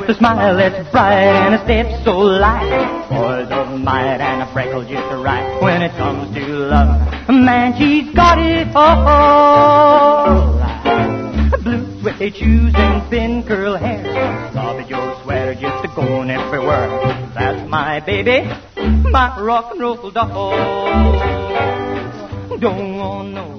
a smile that's bright and a step so light. Boys of might and a freckle just right. When it comes to love, man, she's got it all. Blue suede shoes and thin curl hair. Love is your sweater just a going everywhere. That's my baby, my rock and roll doll. Don't want no